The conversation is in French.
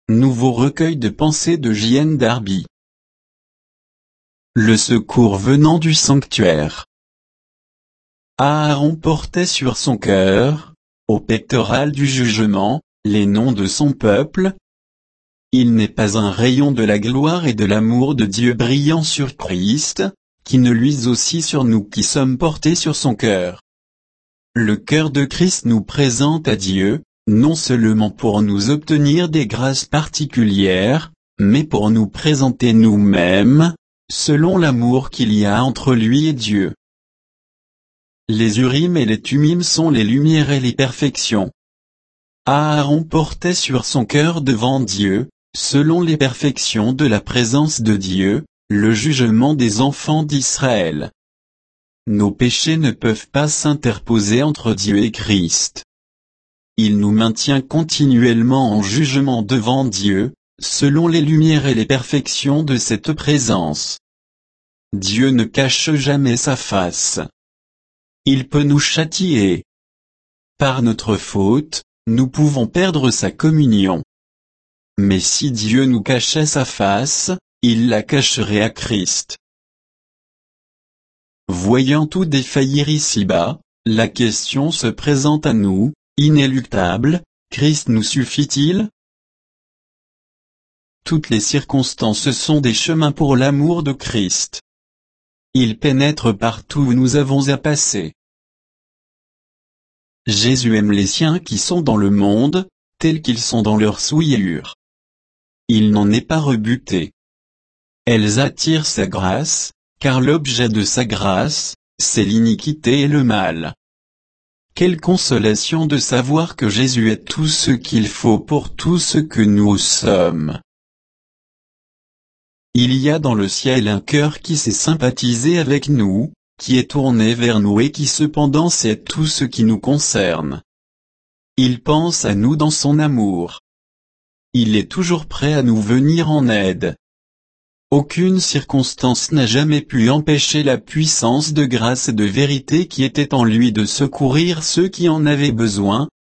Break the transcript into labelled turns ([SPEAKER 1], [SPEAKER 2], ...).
[SPEAKER 1] Nouveau recueil de pensées de J.N. Darby. Le secours venant du sanctuaire. Aaron portait sur son cœur, au pectoral du jugement, les noms de son peuple. Il n'est pas un rayon de la gloire et de l'amour de Dieu brillant sur Christ, qui ne luise aussi sur nous qui sommes portés sur son cœur. Le cœur de Christ nous présente à Dieu, non seulement pour nous obtenir des grâces particulières, mais pour nous présenter nous-mêmes, selon l'amour qu'il y a entre lui et Dieu. Les Urim et les Thummim sont les lumières et les perfections. Aaron portait sur son cœur devant Dieu, selon les perfections de la présence de Dieu, le jugement des enfants d'Israël. Nos péchés ne peuvent pas s'interposer entre Dieu et Christ. Il nous maintient continuellement en jugement devant Dieu, selon les lumières et les perfections de cette présence. Dieu ne cache jamais sa face. Il peut nous châtier. Par notre faute, nous pouvons perdre sa communion. Mais si Dieu nous cachait sa face, il la cacherait à Christ. Voyant tout défaillir ici-bas, la question se présente à nous, inéluctable, Christ nous suffit-il? Toutes les circonstances sont des chemins pour l'amour de Christ. Il pénètre partout où nous avons à passer. Jésus aime les siens qui sont dans le monde, tels qu'ils sont dans leur souillure. Il n'en est pas rebuté. Elles attirent sa grâce, car l'objet de sa grâce, c'est l'iniquité et le mal. Quelle consolation de savoir que Jésus est tout ce qu'il faut pour tout ce que nous sommes. Il y a dans le ciel un cœur qui sait sympathiser avec nous, qui est tourné vers nous et qui cependant sait tout ce qui nous concerne. Il pense à nous dans son amour. Il est toujours prêt à nous venir en aide. Aucune circonstance n'a jamais pu empêcher la puissance de grâce et de vérité qui était en lui de secourir ceux qui en avaient besoin,